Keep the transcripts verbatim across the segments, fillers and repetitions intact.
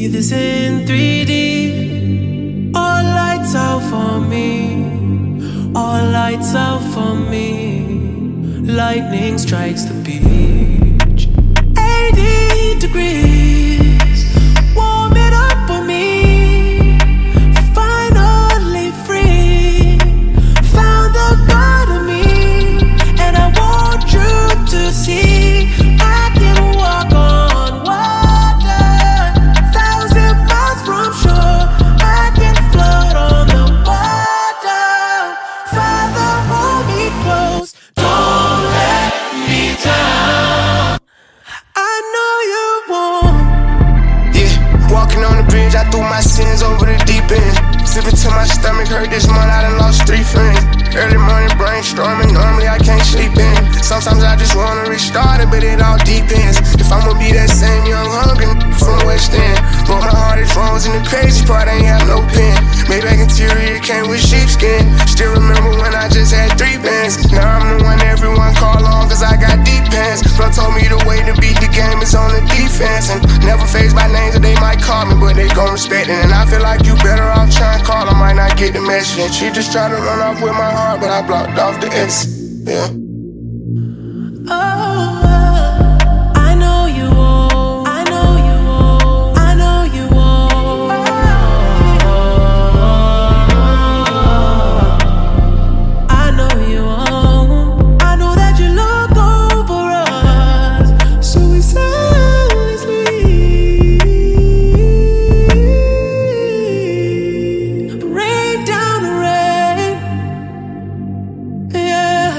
See this in three D. All lights out for me. All lights out for me. Lightning strikes the beach. eighty degrees. Warm it up for me. Finally free. Found the God of me. And I want you to see I can walk on water. Thousand miles from shore. I can float on the water. Father, hold me close. Don't let me down. I know you won't. Yeah, walking on the bridge, I threw my sins over the deep end. Sipping till my stomach hurt this month, I done lost three friends. Early morning brainstorming, normally I can't sleep in. Sometimes I just wanna restart it, but it all depends. If I'ma be that same young hungry from West End. But my heart is frozen, the crazy part, I ain't have no pen. Maybach interior came with sheepskin. Still remember when I just had three bands. Now I'm the one everyone call on, cause I got deep pants. Bro told me the way to beat the game is on the defense. And never phased by names that they might call me, but they gon' respect it. And I feel like you better off trying to call, I might not get the message. And she just tried to run off with my heart, but I blocked off the X. Yeah. Oh, I know you won't. I know you won't. I know you won't. I know you won't. I know that you look over us so ceaselessly. Rain down the rain. Yeah.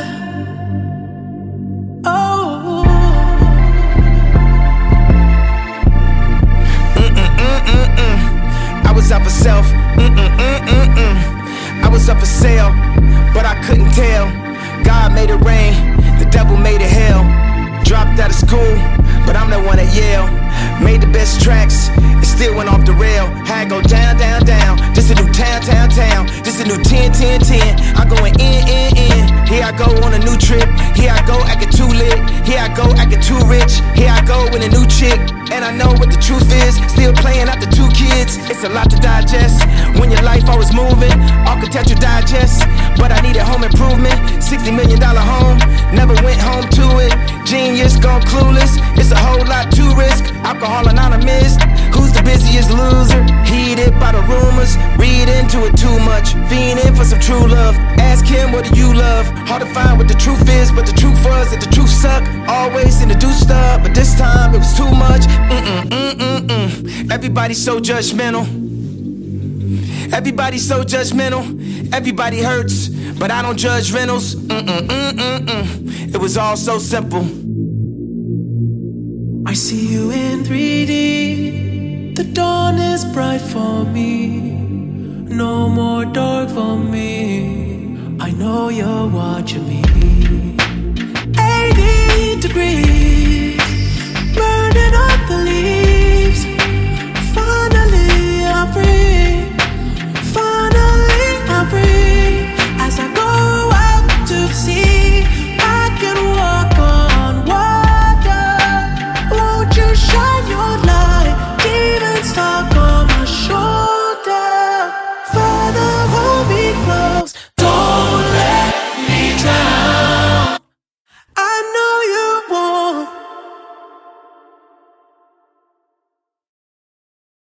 Oh. Mm-mm-mm-mm-mm. I was up for self. Mm-mm-mm-mm-mm. I was up for sale, but I couldn't tell. God made it rain, the devil made it hell. Dropped out of school, but I'm the one at Yale. Made the best tracks, it still went off the rail. Had go down, down, down. This a new town, town, town. This a new ten, ten, ten. I'm going in, in, in. Here I go on a new trip. Here I go acting too lit. Here I go acting too rich. Here I go with a new chick. And I know what the truth is. Still playing out the two kids. It's a lot to digest when your life always moving. Architecture digest, but I needed home improvement. sixty million dollar home, never went home to it. Genius gone clueless. It's a whole lot to risk. Alcohol anonymous. Who's the busiest loser? Heated by the rumors. Read into it too much. Fiending for some true love. Ask him, what do you love? Hard to find what the truth is, but the truth was that the truth suck. Always seem to do stuff, but this time it was too much. Mm-mm, mm-mm, mm. Everybody's so judgmental. Everybody's so judgmental. Everybody hurts, but I don't judge rentals. Mm-mm, mm-mm, mm. It was all so simple. I see you in three D. The dawn is bright for me. No more dark for me. I know you're watching me. eighty degrees.